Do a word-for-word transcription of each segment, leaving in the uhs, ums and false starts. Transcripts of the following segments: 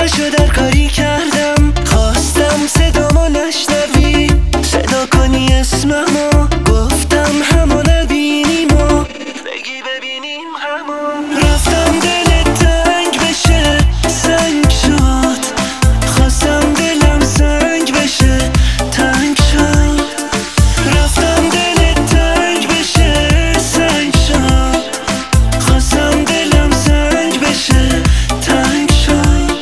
پاشو در کاری کردم، خواستم صدامو نشنوی، صدا کنی اسممو، گفتم همو نبینیم و بگی ببینیم همو. رفتم دلت تنگ بشه سنگ شد، خواستم دلم سنگ بشه تنگ شد. رفتم دلت تنگ بشه سنگ شد، خواستم دلم سنگ بشه تنگ شد.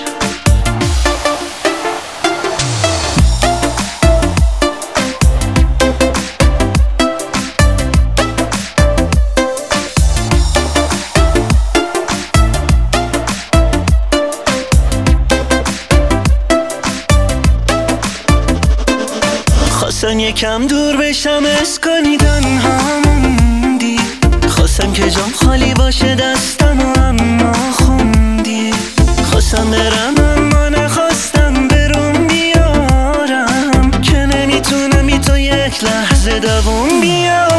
خواستم یکم دور بشم اس کنی تنها موندی، خواستم که جام خالی باشه دستم و اما خوندی. خواستم برم اما نخواستم برون بیارم، که نمیتونم بی تو یک لحظه دووم بیارم.